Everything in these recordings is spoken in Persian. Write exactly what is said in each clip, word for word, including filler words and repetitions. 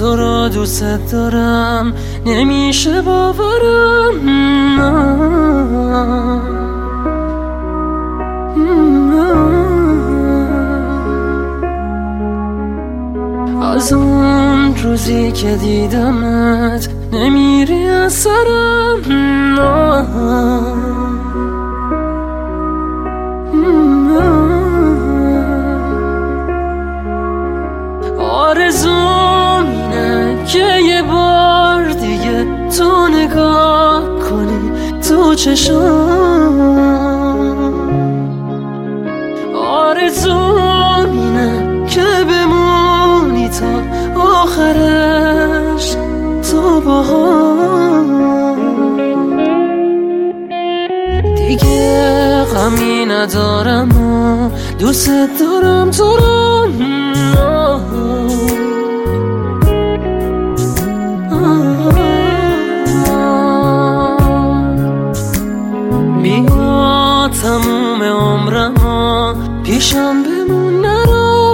تو را دوست دارم نمیشه باورم. از اون روزی که دیدمت نمیری از سرم. آرزوم اینه که یه بار دیگه تو نگاه کنی تو چشام. آرزوم اینه که بمونی تا آخرش تو باهام. دیگه غمی ندارم و دوست دارم تو را. بیا تموم عمرم پیشم بمون نرو.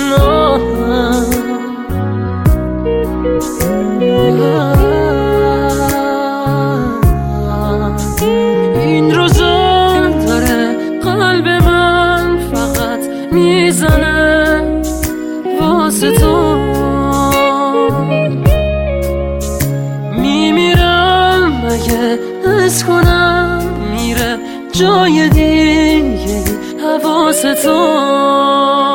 این روزا داره قلب من فقط میزنه واسه تو. میمیرم اگه حس کنم میره جای دیگه حواس تو.